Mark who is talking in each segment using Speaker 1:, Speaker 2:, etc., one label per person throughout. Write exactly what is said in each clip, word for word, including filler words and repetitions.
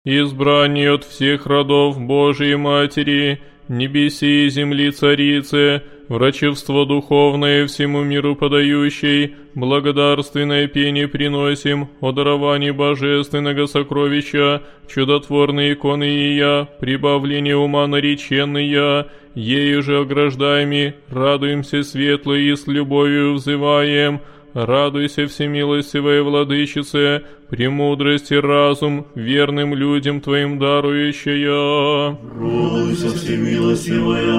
Speaker 1: избрание от всех родов Божией Матери, небеси и земли Царицы, врачевство духовное всему миру подающей, благодарственное пение приносим, о даровании божественного сокровища, чудотворные иконы Ия, прибавление ума нареченные, ею же ограждаеми, радуемся светло и с любовью взываем. Радуйся, всемилостивая Владычице, премудрость и разум верным людям Твоим дарующая.
Speaker 2: Радуйся, всемилостивая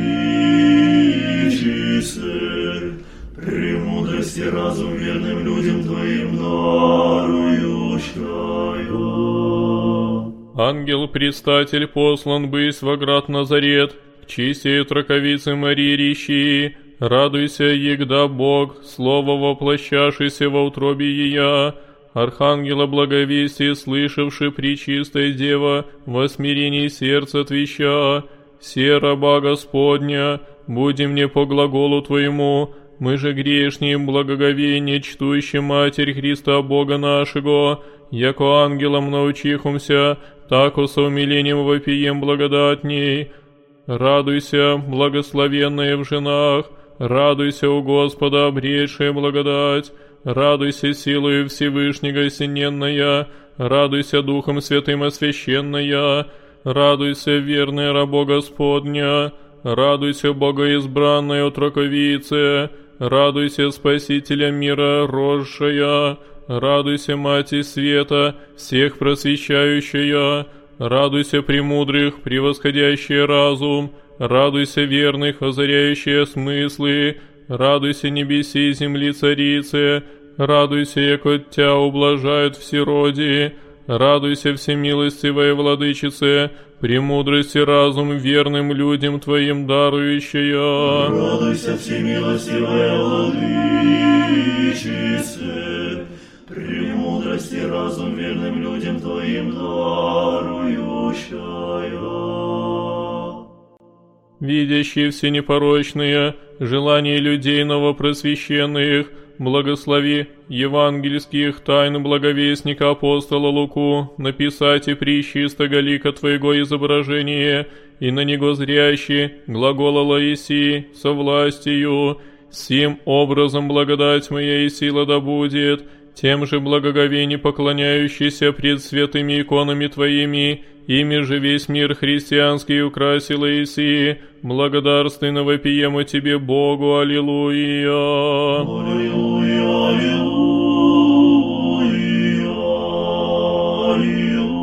Speaker 2: Владычице, премудрость и разум верным людям Твоим дарующая.
Speaker 1: Ангел-предстатель послан бысь в град Назарет, к чистей троковице Марии рещи. Радуйся, егда Бог, Слово воплощавшийся во утробе Ея, Архангела благовестия, слышавши пречистая Дева, во смирении сердца отвеща, «Се раба Господня, буди мне по глаголу Твоему, мы же грешние благоговение, чтущие Матерь Христа Бога нашего, яко ангелам научихумся, тако со умилением вопием благодатней. Радуйся, благословенная в женах, радуйся у Господа, обретшая благодать, радуйся силою Всевышнего осененная, радуйся Духом Святым освященная, радуйся, верная раба Господня, радуйся, богоизбранная отроковице, радуйся, Спасителя мира росшая, радуйся, Мати Света, всех просвещающая, радуйся, премудрых, превосходящая разум, радуйся, верных, озаряющие смыслы, радуйся, небеси и земли Царицы, радуйся, яко Тя ублажают всероди, радуйся, всемилостивая Владычице, премудрость и разум верным людям Твоим дарующая.
Speaker 2: Радуйся, всемилостивая Владычице, премудрость и разум верным людям Твоим дарующая.
Speaker 1: Видящие все непорочные, желания людей новопросвященных, благослови евангельских тайн благовестника апостола Луку, написать и причистого лика Твоего изображение, и на него зрящий глагола Лаисии со властью, сим образом благодать моя и сила да будет, тем же благоговение поклоняющийся пред святыми иконами Твоими, ими же весь мир христианский украсил Иисии, благодарственно вопием Тебе, Богу, аллилуйя.
Speaker 2: Аллилуйя, аллилуйя, аллилуйя.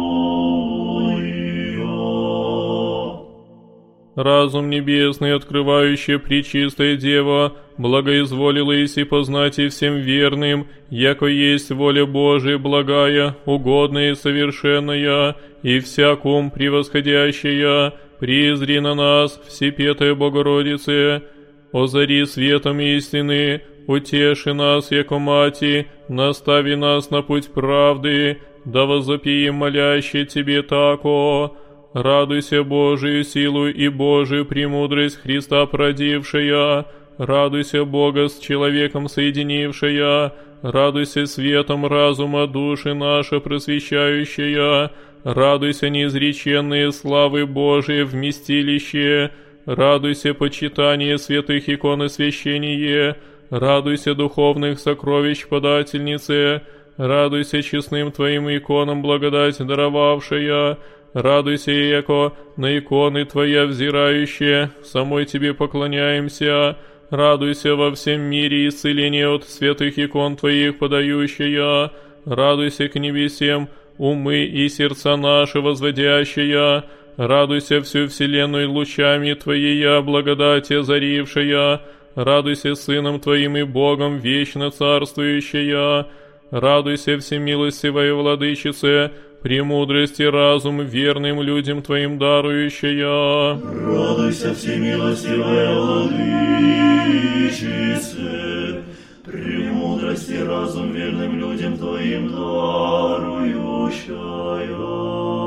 Speaker 1: Разум небесный, открывающий пречистая Дева, благоизволила Иси познать и всем верным, яко есть воля Божия благая, угодная и совершенная, и всякум превосходящая, призри на нас, Всепетая Богородице, озари светом истины, утеши нас, яко Мати, настави нас на путь правды, да возопием моляще Тебе тако. Радуйся Божию силу и Божию премудрость Христа породившая, радуйся Бога с человеком соединившая, радуйся светом разума души наша просвещающая, радуйся неизреченные славы Божие вместилище, радуйся почитание святых икон освящение, радуйся духовных сокровищ подательнице, радуйся честным Твоим иконам благодать даровавшая, радуйся, яко на иконы Твоя взирающие, самой Тебе поклоняемся, радуйся во всем мире исцеление от святых икон Твоих подающая, радуйся к небесам умы и сердца наши возводящая, радуйся всю вселенную лучами Твоея благодати озарившая, радуйся Сыном Твоим и Богом вечно царствующая, радуйся, всемилостивая Владычице, премудрость и разум верным людям Твоим дарующая.
Speaker 2: Радуйся, всемилостивая Владычице, премудрость и разум верным людям Твоим дарующая.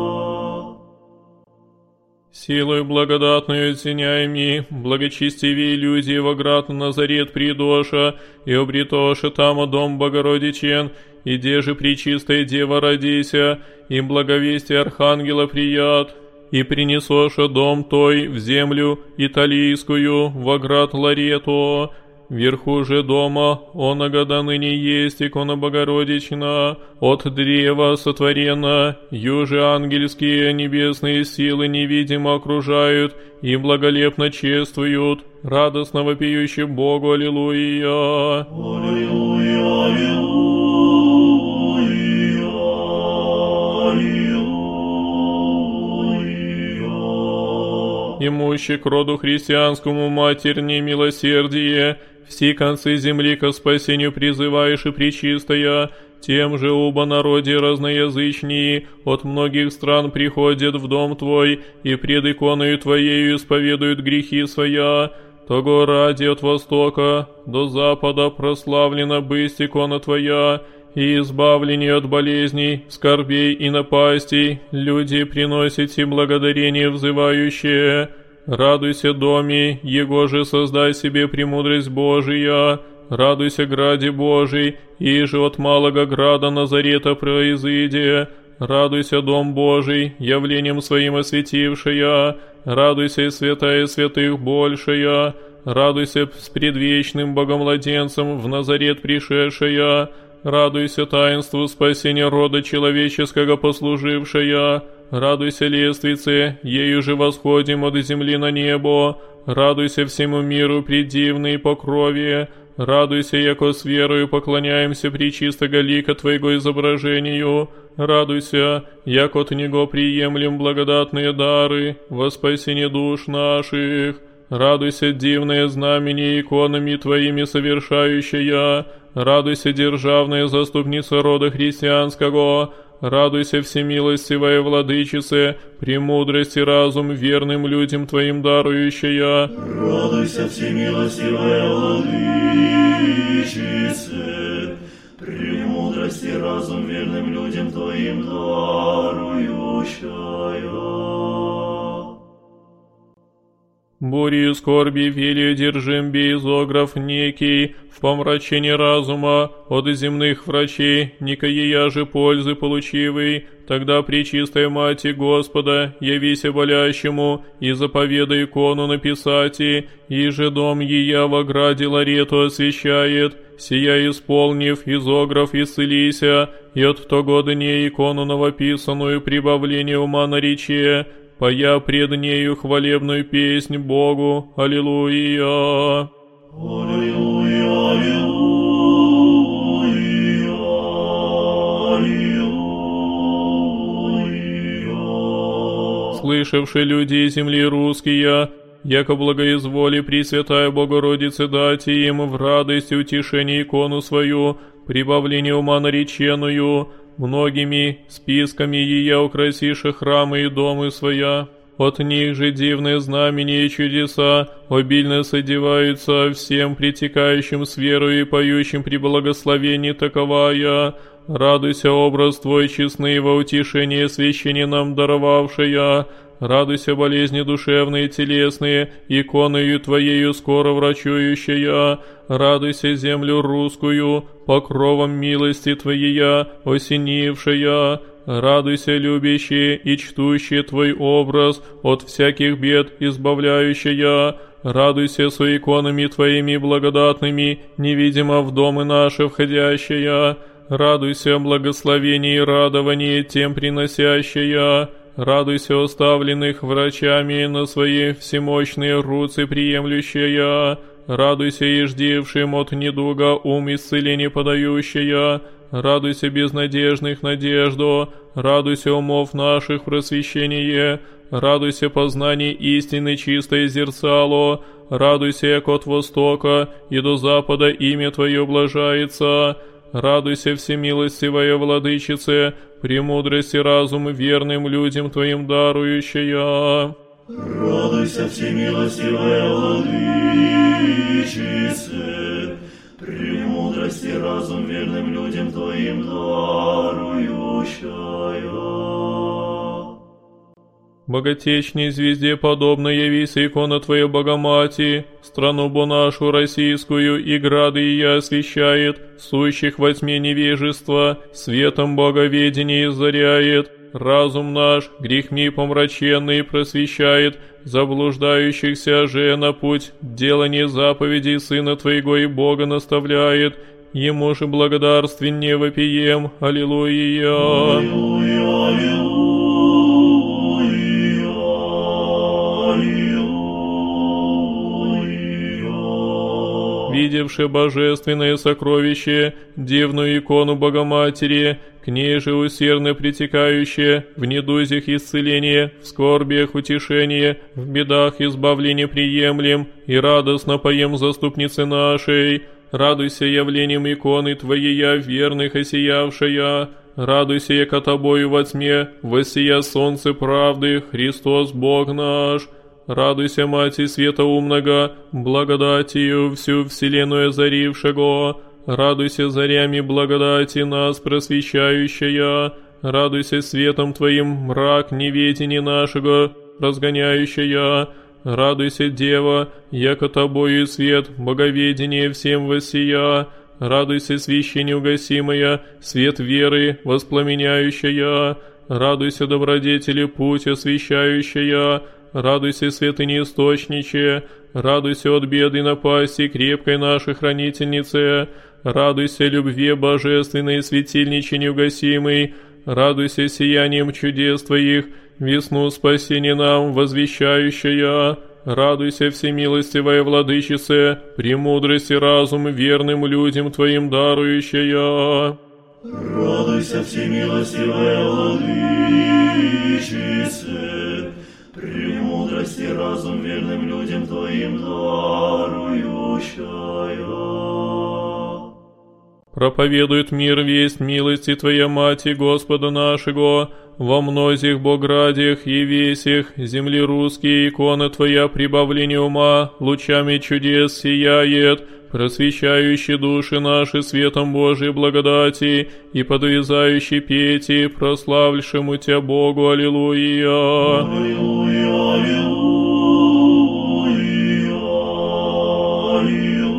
Speaker 1: Силою благодатную оценяеми, благочестивее люди во град Назарет придоша, и обретоша там дом Богородичен, и деже пречистая Дева родися, и благовестие Архангела прият, и принесоша дом той в землю италийскую, в град Ларето. Вверху же дома оного до ныне есть икона Богородична, от древа сотворена, юже ангельские небесные силы невидимо окружают и благолепно чествуют, радостно вопиющие Богу Аллилуйя.
Speaker 2: Аллилуйя, аллилуйя, аллилуйя.
Speaker 1: Имущий к роду христианскому матерни милосердие, все концы земли ко спасению призываешь и пречистая, тем же оба народе разноязычнее от многих стран приходят в дом Твой и пред иконою Твоею исповедуют грехи своя. Того ради от востока до запада прославлена бысть икона Твоя, и избавление от болезней, скорбей и напастей, люди приносите благодарение взывающее. Радуйся, доме, его же создай себе премудрость Божия, радуйся, граде Божий, и же от малого града Назарета произыде. Радуйся, дом Божий, явлением своим осветившая, радуйся, святая святых большая, радуйся с предвечным Богомладенцем в Назарет пришедшая, радуйся таинству спасения рода человеческого послужившая, радуйся лествице, ею же восходим от земли на небо, радуйся всему миру предивной покрове, радуйся, яко с верою поклоняемся пречистого лика Твоего изображению, радуйся, яко от Него приемлем благодатные дары во спасение душ наших. Радуйся, дивное знамение иконами Твоими совершающая, радуйся, державная заступница рода христианского, радуйся, всемилостивая владычице, премудрость и разум верным людям Твоим дарующая.
Speaker 2: Радуйся, всемилостивая владычице, премудрость и разум верным людям Твоим дарующая.
Speaker 1: Бури и скорби вели одержим безограф некий, в помрачении разума от земных врачей, никоея же пользы получивый, тогда пречистая Мати Господа, явися болящему, и заповедай икону написати, и же дом ея во граде Ларету освящает, сия исполнив, изограф исцелися, и от того дне икону новописанную прибавление ума нарече, поя пред нею хвалебную песнь Богу. Аллилуйя.
Speaker 2: Аллилуйя, аллилуйя, аллилуйя.
Speaker 1: Слышавши люди земли русские, яко благоизволи Пресвятая Богородице дать им в радость и утешение икону свою, прибавление ума нареченную, многими списками ея украсиша храмы и домы своя. От них же дивные знамения и чудеса обильно содеваются всем притекающим с верою и поющим при благословении таковая. Радуйся, образ Твой честный во утешение священне нам даровавшая. Радуйся, болезни душевные и телесные, иконою Твоею скоро врачующая. Радуйся, землю русскую, покровом милости Твоея осенившая. Радуйся, любящий и чтущий Твой образ, от всяких бед избавляющая. Радуйся, с иконами Твоими благодатными, невидимо в домы наши входящая. Радуйся, благословение и радование тем приносящая. Радуйся, оставленных врачами на свои всемощные руцы приемлющая. Радуйся, иждевшим от недуга ум исцеление подающая. Радуйся, безнадежных надежду. Радуйся, умов наших просвещение. Радуйся, познание истины чистое зерцало. Радуйся, як от востока и до запада имя Твое блажается. Радуйся, всемилостивая владычице, премудрость и разум верным людям Твоим дарующая.
Speaker 2: Радуйся, всемилостивая владычице, премудрость и разум верным людям Твоим дарующая.
Speaker 1: Богатечней звезде подобно явись икона Твоя Богомати, страну бо нашу российскую и грады ее освещает, сущих во тьме невежества, светом боговедения озаряет, разум наш, грехми помраченный просвещает, заблуждающихся же на путь, делание заповедей Сына Твоего и Бога наставляет, Ему же благодарственнее вопием, аллилуйя.
Speaker 2: Аллилуйя, аллилуйя.
Speaker 1: Видевши божественное сокровище, дивную икону Богоматери, к ней же усердно притекающее, в недузях исцеление, в скорбиях утешение, в бедах избавление приемлем, и радостно поем заступницы нашей. Радуйся явлением иконы Твоей, верных осиявшая, радуйся, яко Тобою во тьме, воссия солнце правды, Христос Бог наш. Радуйся, Мати Света Умного, благодатью всю вселенную озарившего, радуйся зарями благодати нас просвещающая, радуйся светом Твоим мрак неведения нашего разгоняющая, радуйся, Дева, яко Тобою свет боговедения всем воссия, радуйся, свечи неугасимая, свет веры воспламеняющая, радуйся, добродетели путь освещающая, радуйся, святыни источниче, радуйся от беды напасти крепкой нашей хранительнице, радуйся любви божественной светильниче неугасимой, радуйся сиянием чудес Твоих, весну спасения нам возвещающая, радуйся, всемилостивая владычице, премудрость и разум верным людям Твоим дарующая.
Speaker 2: Радуйся, всемилостивая владычице, премудрость и разум верным людям Твоим дарующая.
Speaker 1: Проповедует мир весть милости Твоя, Мати Господа нашего, во мнозих боградях и весях, земли русские, икона Твоя прибавление ума, лучами чудес сияет, просвещающий души наши светом Божией благодати и подвязающий пети, прославившему Тебя Богу, аллилуйя.
Speaker 2: Аллилуйя, аллилуйя, аллилуйя.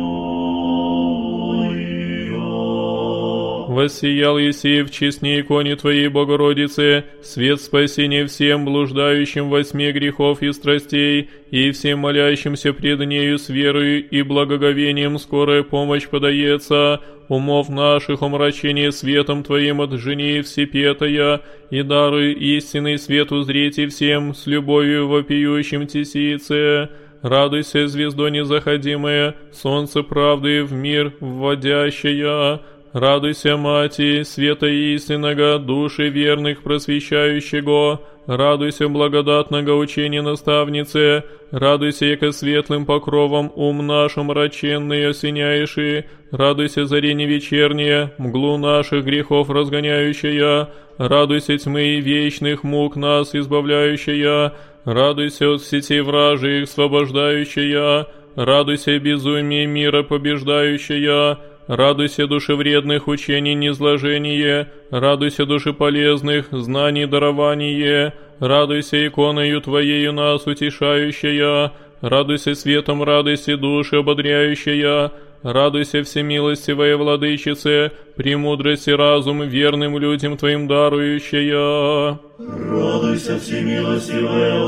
Speaker 1: Воссиял Есей в честной иконе Твоей Богородице, свет спасения всем блуждающим во тьме грехов и страстей, и всем молящимся пред нею с верою и благоговением скорая помощь подается, умов наших омрачение светом Твоим от жени всепетая, и даруй истинный свет узрите всем с любовью вопиющим тесице. Радуйся, звездо незаходимая, солнце правды в мир вводящая. Радуйся, Мати, света истинного, души верных просвещающего. Радуйся, благодатного учения наставнице. Радуйся, яко светлым покровом ум наш омраченный осеняеши. Радуйся, зарение вечернее, мглу наших грехов разгоняющая. Радуйся, тьмы вечных мук нас избавляющая. Радуйся от сетей вражьих освобождающая. Радуйся, безумие мира побеждающая. Радуйся, душевредных учений низложение, радуйся, души полезных знаний дарование, радуйся, иконою Твоею нас утешающая, радуйся, светом радости души ободряющая, радуйся, всемилостивая владычице, премудрость и разум верным людям Твоим дарующая.
Speaker 2: Радуйся, всемилостивая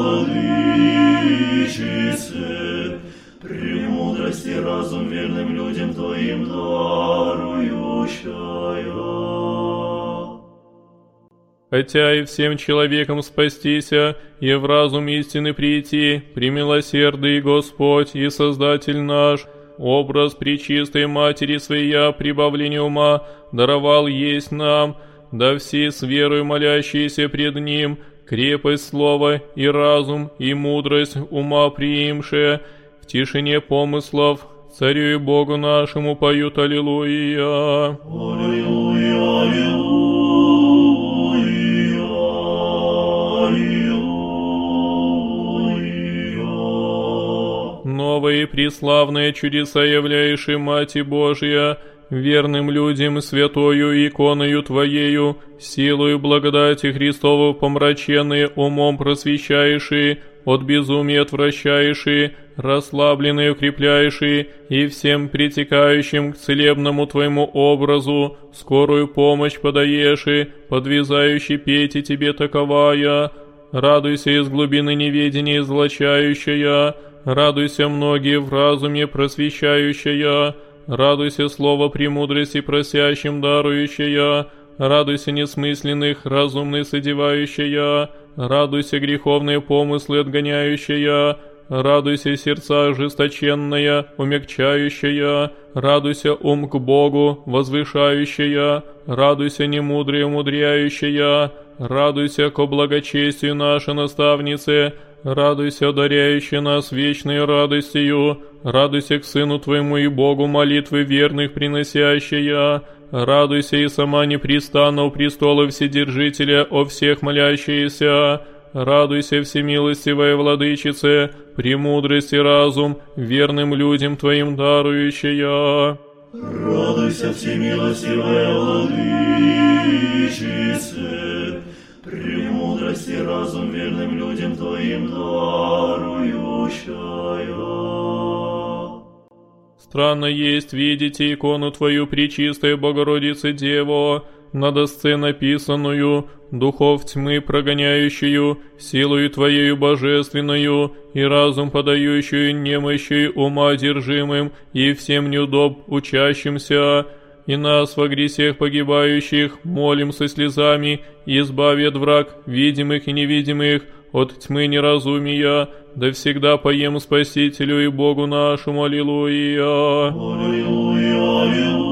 Speaker 2: владычице, премудрость и разум верным людям Твоим дарующая.
Speaker 1: Хотя и всем человеком спастися, и в разум истины прийти, премилосердный Господь и Создатель наш, образ пречистой Матери Своя, прибавление ума, даровал есть нам, да все с верою молящиеся пред Ним, крепость слова и разум и мудрость ума приимшие, в тишине помыслов, Царю и Богу нашему поют аллилуйя.
Speaker 2: Аллилуйя, аллилуйя, аллилуйя.
Speaker 1: Новые преславные чудеса являешь и Мати Божия, верным людям святою иконою Твоею, силою благодати Христову помраченные умом просвещающие, от безумия отвращающие, расслабленные укрепляющие, и всем притекающим к целебному Твоему образу, скорую помощь подаеши, подвязающий пейте Тебе таковая. Радуйся из глубины неведения излучающая, радуйся многие в разуме просвещающая, радуйся слово премудрости просящим дарующая, радуйся несмысленных разумных содевающая, радуйся греховные помыслы отгоняющая, радуйся сердца ожесточенная, умягчающая, радуйся ум к Богу возвышающая, радуйся немудрее умудряющая, радуйся ко благочестию нашей наставнице, радуйся, одаряющая нас вечной радостью, радуйся к Сыну Твоему и Богу молитвы верных приносящая, радуйся и сама непрестанно у престола Вседержителя о всех молящиеся, радуйся, всемилостивая Владычице, премудрость и разум верным людям Твоим дарующая.
Speaker 2: Радуйся, всемилостивая Владычице, премудрость и разум верным людям Твоим дарующая.
Speaker 1: Странно есть видеть икону Твою, Пречистая Богородице Дево, на досце написанную, духов тьмы прогоняющую, силою Твоею божественную, и разум подающую немощью ума одержимым, и всем неудоб учащимся, и нас во грехах погибающих молим со слезами, избави от враг видимых и невидимых, от тьмы неразумия, да всегда поем Спасителю и Богу нашему. Аллилуйя.
Speaker 2: Аллилуйя, аллилуйя,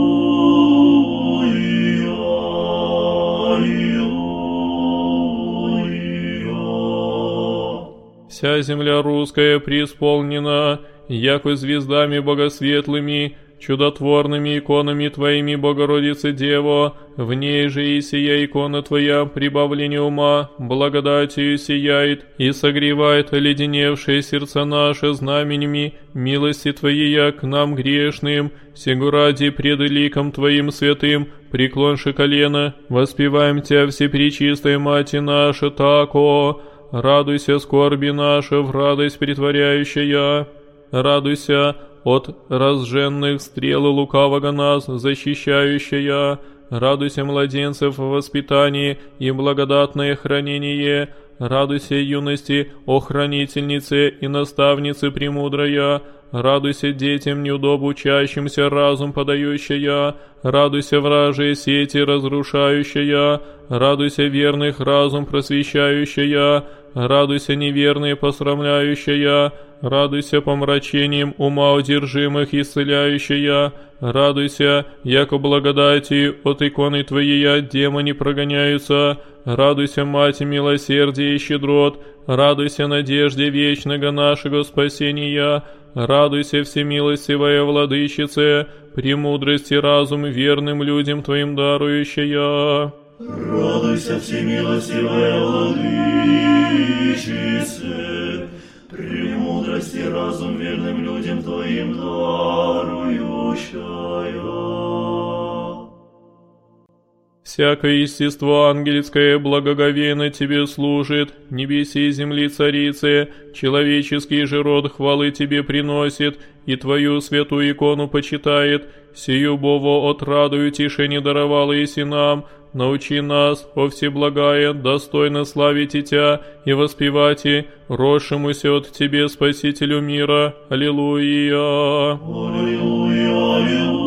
Speaker 2: аллилуйя.
Speaker 1: Вся земля русская преисполнена, яко звездами богосветлыми, чудотворными иконами Твоими, Богородице Дево, в ней же и сия икона Твоя, прибавление ума, благодатью сияет и согревает оледеневшие сердца наши знаменями милости Твоей к нам грешным, сего ради пред ликом Твоим святым, преклонши колено, воспеваем Тебя, Всепречистая Мати наша, тако, радуйся скорби наша в радость претворяющая, радуйся от разженных стрел лукавого нас защищающая, радуйся младенцев в воспитании и благодатное хранение, радуйся юности, о хранительнице и наставнице премудрая, радуйся детям неудоб учащимся разум подающая, радуйся вражие сети разрушающая, радуйся верных разум просвещающая, радуйся неверные посрамляющая, радуйся помрачением ума одержимых исцеляющая, радуйся, яко благодатью от иконы Твоей демоны прогоняются, радуйся, Мати милосердия и щедрот, радуйся надежде вечного нашего спасения, радуйся, всемилостивая Владычице, премудрость и разум верным людям Твоим дарующая.
Speaker 2: Радуйся, всемилостивая Владычице, премудрость и разум верным людям Твоим дарующая.
Speaker 1: Всякое естество ангельское благоговейно Тебе служит, небеси и земли царицы, человеческий же род хвалы Тебе приносит, и Твою святую икону почитает, сию Богу отраду утешение даровала еси нам, научи нас, о всеблагая, достойно славить и Тя, и воспевать и росшемуся от Тебе Спасителю мира. Аллилуйя.
Speaker 2: Аллилуйя, аллилуйя.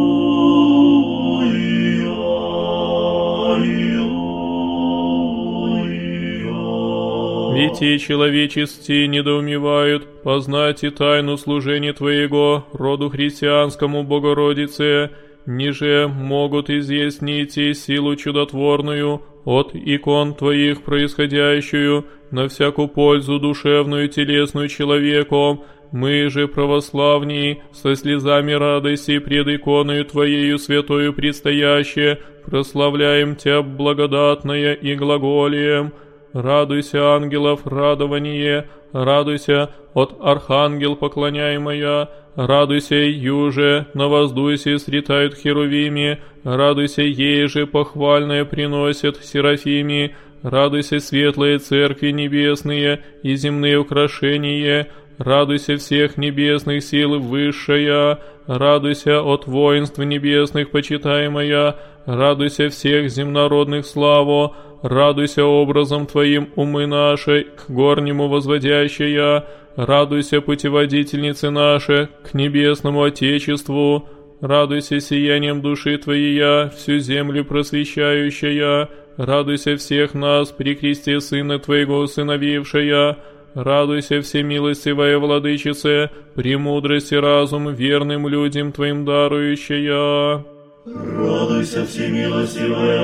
Speaker 1: Ведь и человечести недоумевают познать и тайну служения Твоего, роду христианскому Богородице, ниже могут изъяснить силу чудотворную от икон Твоих происходящую на всякую пользу душевную и телесную человеком. Мы же, православние, со слезами радости пред иконою Твоею святою предстоящее, прославляем Тебя благодатное и глаголием. Радуйся, ангелов, радование, радуйся от архангел поклоняемая, Радуйся, юже, на воздуйсе сретают херувими, радуйся, ей же похвальное приносят серафими, радуйся, светлые церкви небесные и земные украшения, радуйся всех небесных сил высшая, радуйся от воинств небесных почитаемая, радуйся всех земнородных славу, радуйся образом Твоим умы нашей, к горнему возводящая, радуйся путеводительницы наши, к небесному Отечеству, радуйся сиянием души Твоей, всю землю просвещающая, радуйся всех нас, при кресте Сына Твоего усыновившая, радуйся, всемилостивая Владычице, премудрость и разум верным людям Твоим дарующая.
Speaker 2: Радуйся, всемилостивая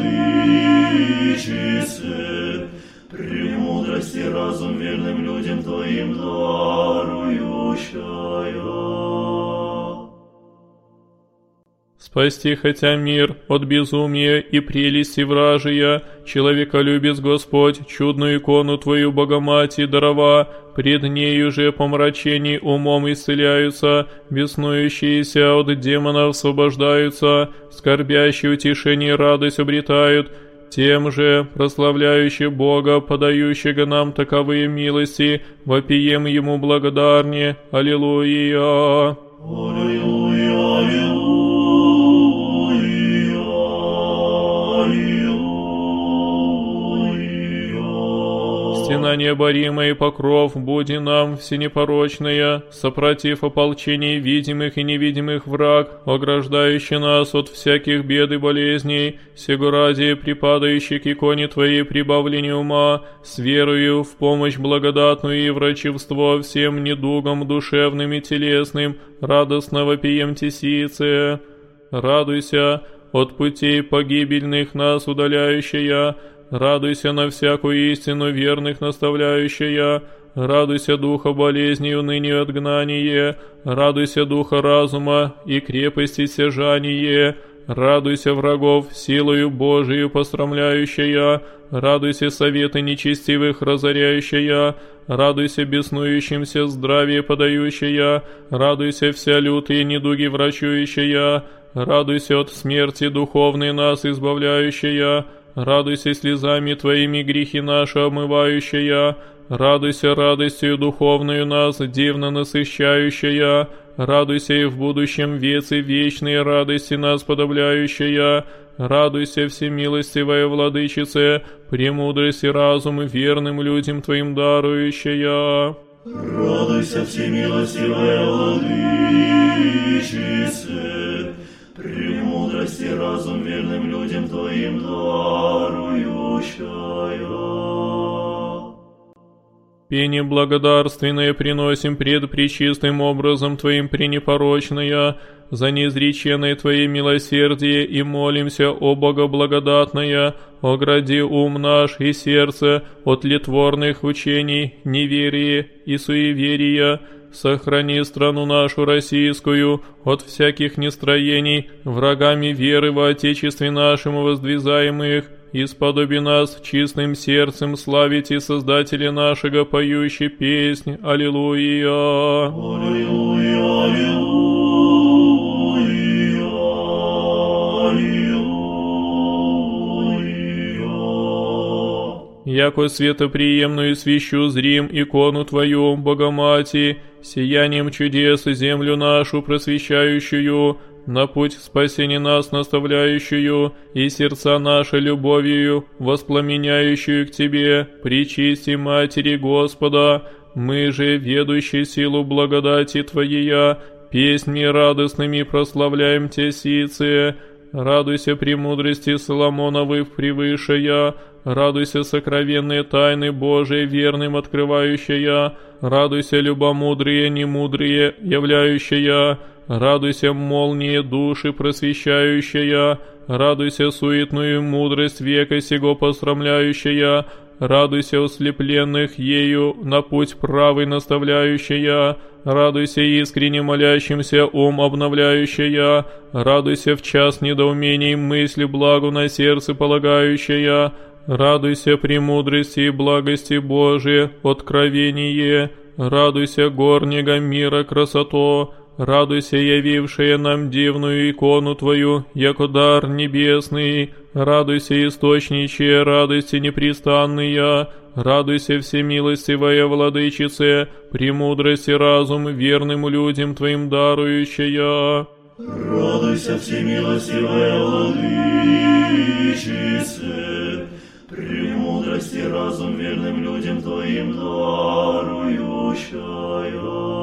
Speaker 2: Владычице, премудрость и разум верным людям Твоим дарующая.
Speaker 1: Спасти хотя мир от безумия и прелести вражия, человеколюбец Господь, чудную икону Твою Богомати дарова, пред нею же помрачений умом исцеляются, беснующиеся от демонов освобождаются, скорбящие утешение и радость обретают, тем же, прославляющие Бога, подающего нам таковые милости, вопием Ему благодарнее. Аллилуйя!
Speaker 2: Аллилуйя! Аллилуйя!
Speaker 1: Стена необоримая и покров, буди нам всенепорочная, сопротив ополчений видимых и невидимых враг, ограждающий нас от всяких бед и болезней, сего ради припадающий к иконе Твоей прибавление ума, с верою в помощь благодатную и врачевство всем недугам душевным и телесным, радостно вопием тесице. Радуйся от путей погибельных нас удаляющая, радуйся на всякую истину верных наставляющая, радуйся духа болезни и уныния отгнание, радуйся духа разума и крепости стяжание, радуйся врагов силою Божию посрамляющая, радуйся советы нечестивых разоряющая, радуйся беснующимся здравие подающая, радуйся вся лютые недуги врачующая, радуйся от смерти духовной нас избавляющая, радуйся слезами Твоими грехи наши омывающая, радуйся радостью духовную нас дивно насыщающая, радуйся и в будущем вецы вечные радости нас подавляющая, радуйся, всемилостивая Владычице, премудрость и разум верным людям Твоим дарующая.
Speaker 2: Радуйся, всемилостивая Владычице, премудрость и разум верным людям Твоим дарующая.
Speaker 1: Пение благодарственное приносим пред пречистым образом Твоим пренепорочное, за неизреченное Твое милосердие и молимся, о Бога благодатное, огради ум наш и сердце от литворных учений, неверия и суеверия, сохрани страну нашу российскую от всяких нестроений, врагами веры во Отечестве нашему воздвизаемых, и сподоби нас чистым сердцем славить и Создателя нашего, поющий песнь. Аллилуйя!
Speaker 2: Аллилуйя! Аллилуйя!
Speaker 1: Яко светоприемную свящу зрим икону Твою, Богомати, сиянием чудес землю нашу просвещающую, на путь спасения нас наставляющую, и сердца наши любовью воспламеняющую к Тебе, пречисти Матери Господа, мы же, ведущие силу благодати Твоей, песнями радостными прославляем Те сице. Радуйся премудрости Соломоновых превышая, радуйся сокровенные тайны Божии верным открывающая, радуйся любомудрие немудрие являющая, радуйся молнии души просвещающая, радуйся суетную мудрость века сего посрамляющая, радуйся ослепленных ею на путь правый наставляющая, радуйся искренне молящимся ум обновляющая, радуйся в час недоумений мысли благу на сердце полагающая, радуйся премудрости и благости Божией, откровение, радуйся, горнего мира красото, радуйся, явившая нам дивную икону Твою, яко дар небесный, радуйся, источниче, радости непрестанная, радуйся, всемилостивая владычице, премудрость и разум верным людям Твоим дарующая.
Speaker 2: Радуйся, всемилостивая владычице, премудрость и разум верным людям Твоим дарующая.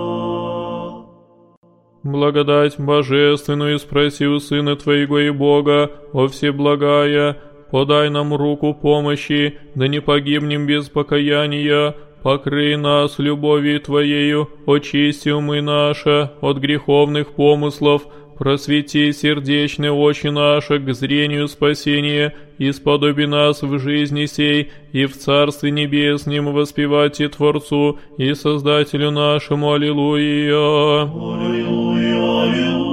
Speaker 1: Благодать божественную спроси у Сына Твоего и Бога, о всеблагая, подай нам руку помощи, да не погибнем без покаяния, покрый нас любовью Твоею, очисти умы наши от греховных помыслов, просвети сердечные очи наши к зрению спасения, и сподоби нас в жизни сей и в Царстве Небеснем воспевать и Творцу, и Создателю нашему. Аллилуйя.
Speaker 2: Аллилуйя, аллилуйя,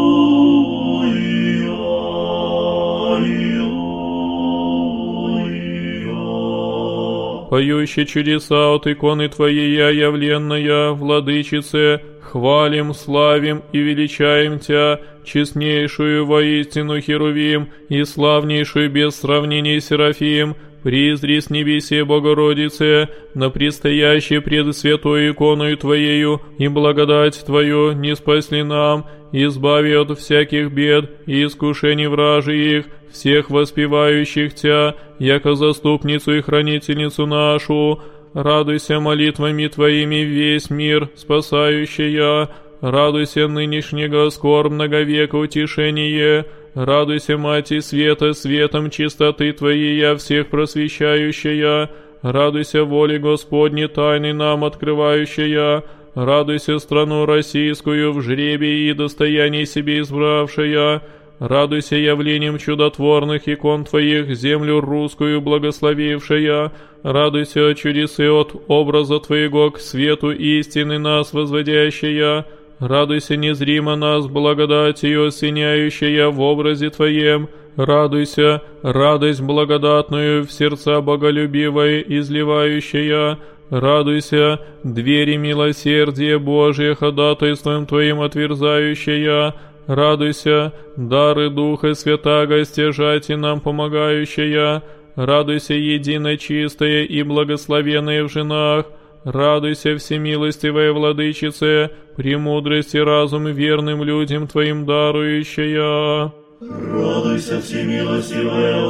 Speaker 2: аллилуйя.
Speaker 1: Поющие чудеса от иконы Твоей явленная, Владычице, хвалим, славим и величаем Тя, честнейшую воистину Херувим и славнейшую без сравнения Серафим, призри с небесе Богородице, на предстоящей пред святой иконою Твоею, и благодать Твою не спасли нам, избави от всяких бед и искушений вражьих, всех воспевающих Тя, яко заступницу и хранительницу нашу. Радуйся молитвами Твоими весь мир, спасающая, радуйся нынешнего скорбного века утешение, радуйся, Мати Света, светом чистоты Твоей, я всех просвещающая, радуйся воле Господней тайны нам открывающая, радуйся страну российскую в жребии и достоянии себе избравшая, радуйся явлением чудотворных икон Твоих, землю русскую благословившая, радуйся чудесы от образа Твоего к свету истины нас возводящая, радуйся незримо нас благодатью осеняющая в образе Твоем, радуйся, радость благодатную в сердца боголюбивой изливающая, радуйся, двери милосердия Божия ходатайством Твоим отверзающая, радуйся, дары Духа Святаго стяжать и нам помогающая, радуйся, едино чистая и благословенная в женах, радуйся, всемилостивая владычице, премудрость и разум верным людям Твоим дарующая.
Speaker 2: Радуйся, всемилостивая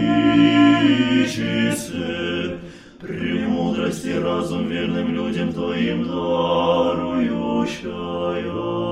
Speaker 2: владычице, премудрость и разум верным людям Твоим дарующая.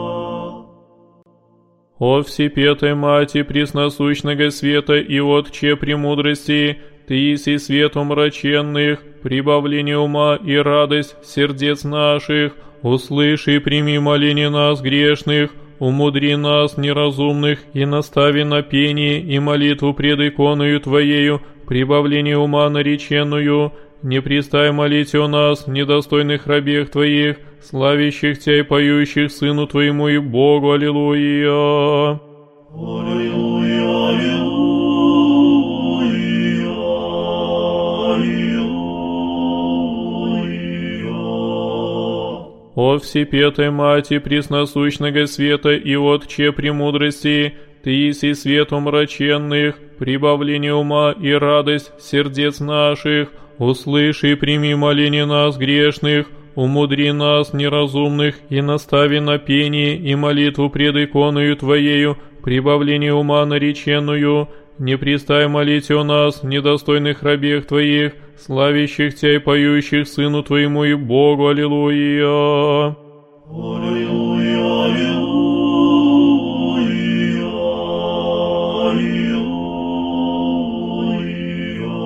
Speaker 1: О всепетой Мати пресносущного света и Отче премудрости, Ты еси свет умраченных, прибавление ума и радость сердец наших, услыши и прими моление нас грешных, умудри нас неразумных и настави на пение и молитву пред иконою Твоею, прибавление ума нареченную, не пристай молить о нас, недостойных рабех Твоих, славящих Тя и поющих Сыну Твоему и Богу. Аллилуйя.
Speaker 2: Аллилуйя, аллилуйя, аллилуйя.
Speaker 1: О всепетой Мати пресносущного света и Отче премудрости, Ты еси свет умраченных, прибавление ума и радость сердец наших, услыши и прими моление нас грешных, умудри нас неразумных и настави на пение и молитву пред иконою Твоею, прибавление ума нареченную, не пристай молить о нас, недостойных рабех Твоих, славящих Тя и поющих Сыну Твоему и Богу. Аллилуйя.
Speaker 2: Аллилуйя, аллилуйя, аллилуйя.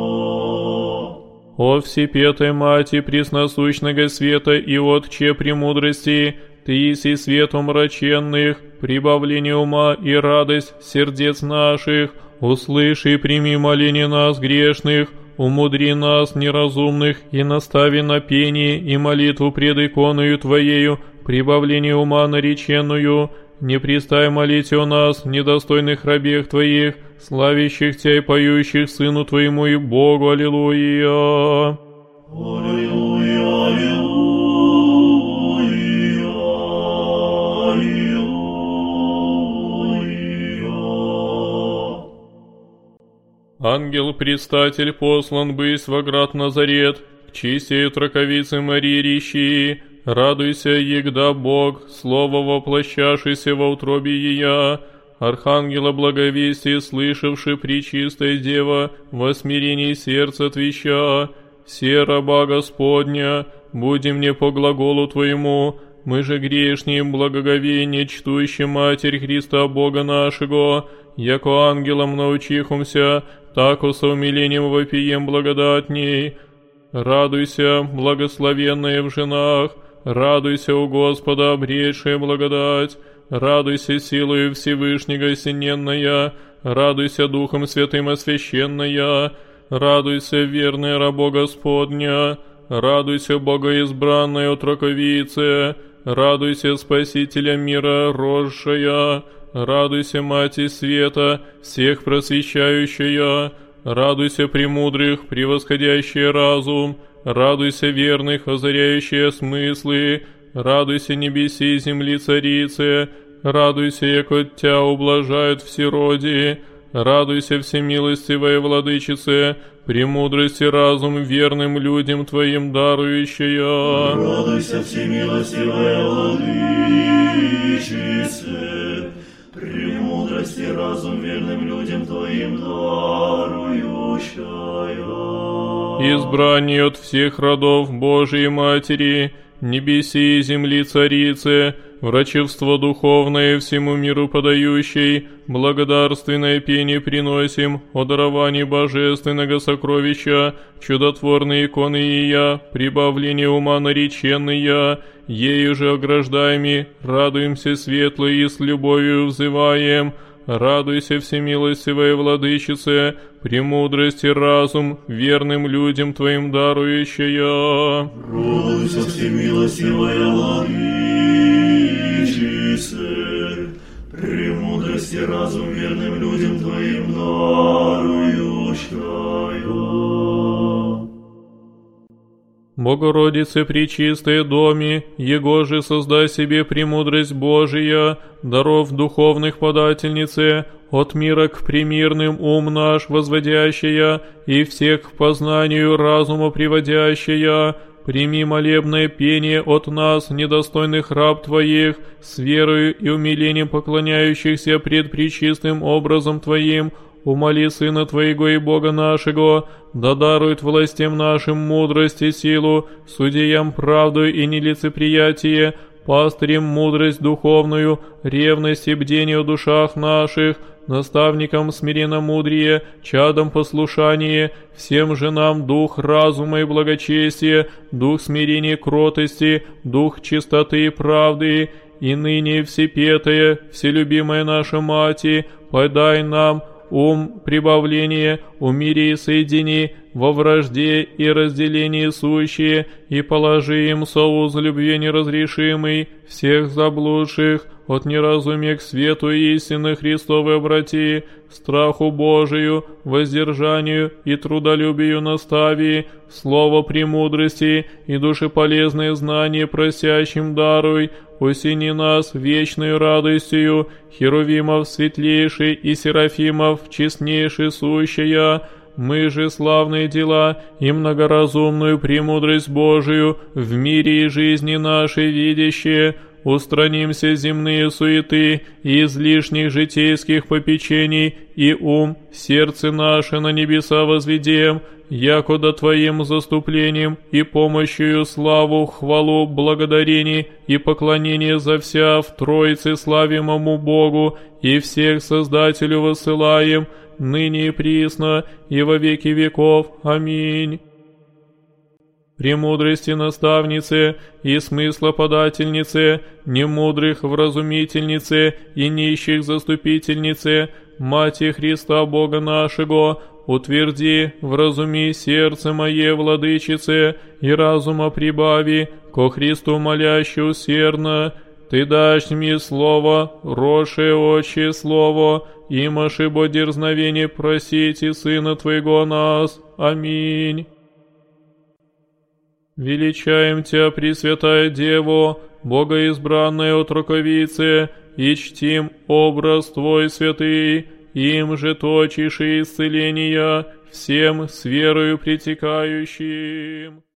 Speaker 1: О всепетой Мати пресносущного света и Отче премудрости, Ты еси свет умраченных, прибавление ума и радость сердец наших, услыши и прими моление нас грешных, умудри нас неразумных и настави на пение и молитву пред иконою Твоею, прибавление ума нареченную, не пристай молить о нас, недостойных рабех Твоих, славящих Тя и поющих Сыну Твоему и Богу. Аллилуйя.
Speaker 2: Аллилуйя, аллилуйя.
Speaker 1: ангел-предстатель послан бысь во град Назарет, к чистею траковицы Марии рещи, радуйся, егда Бог, слово воплощавшийся во утробе ея, архангела благовестия, слышавши пречистая дева, во смирении сердца отвеща, се раба Господня, буди мне по глаголу Твоему, мы же грешние благоговение, чтущие Матерь Христа Бога нашего, яко ангелом научихумся, тако со умилением вопием благодатней. Радуйся, благословенная в женах, радуйся у Господа, обретшая благодать, радуйся силою Всевышнего осененная, радуйся Духом Святым освященная, радуйся, верная рабо Господня, радуйся, богоизбранная отроковице, радуйся, Спасителя мира росшая, радуйся, Мати Света, всех просвещающая, радуйся, премудрых, превосходящая разум, радуйся, верных, озаряющая смыслы, радуйся, небеси и земли царице, радуйся, яко Тя ублажают все роди, радуйся, всемилостивая владычице, премудрость и разум верным людям Твоим дарующая.
Speaker 2: Радуйся, всемилостивая владычице, премудрость и разум верным людям Твоим дарующая.
Speaker 1: Избрание от всех родов Божией Матери, небеси и земли царице, врачевство духовное всему миру подающей, благодарственное пение приносим о даровании божественного сокровища, чудотворные иконы Ия, прибавление ума нареченные, ею же ограждаеми, радуемся светло и с любовью взываем. Радуйся, всемилостивая владычице, премудрость и разум верным людям Твоим дарующая.
Speaker 2: Радуйся, всемилостивая владычице, премудрость и разум верным людям Твоим дарующая.
Speaker 1: Богородице пречистая доме, его же создай себе премудрость Божия, даров духовных подательнице, от мира к примирным ум наш возводящая, и всех к познанию разума приводящая, прими молебное пение от нас, недостойных раб Твоих, с верою и умилением поклоняющихся пред пречистым образом Твоим, умоли Сына Твоего и Бога нашего, да дарует властям нашим мудрость и силу, судьям правду и нелицеприятие, пастырям мудрость духовную, ревность и бдение в душах наших, наставникам смиренномудрие, чадам послушание, всем же нам дух разума и благочестия, дух смирения и кротости, дух чистоты и правды, и ныне всепетая, вселюбимая наша Мати, подай нам ум прибавление, у мире и соедини, во вражде и разделении сущие, и положи им соуз любви неразрешимый, всех заблудших, от неразумия к свету истины Христовой обрати, страху Божию, воздержанию и трудолюбию настави, слово премудрости и душеполезные знания просящим даруй, усени нас вечной радостью, херувимов светлейший и серафимов честнейший сущая, мы же славные дела и многоразумную премудрость Божию в мире и жизни нашей видящие, устранимся земные суеты и излишних житейских попечений, и ум, сердце наше на небеса возведем, якуда Твоим заступлением и помощью славу, хвалу, благодарение и поклонение за вся в Троице славимому Богу и всех Создателю высылаем, ныне и присно, и во веки веков. Аминь. Премудрости наставнице и смысла подательнице, немудрых вразумительнице и нищих заступительнице, Мати Христа Бога нашего, утверди, вразуми сердце мое, владычице, и разума прибави, ко Христу моляще усердно. Ты дашь мне слово, рошее очи слово, имаши бо дерзновение просите Сына Твоего нас. Аминь. Величаем Тя, Пресвятая Дево, Богоизбранная отроковице, и чтим образ Твой святый, им же точишь исцеления всем с верою притекающим.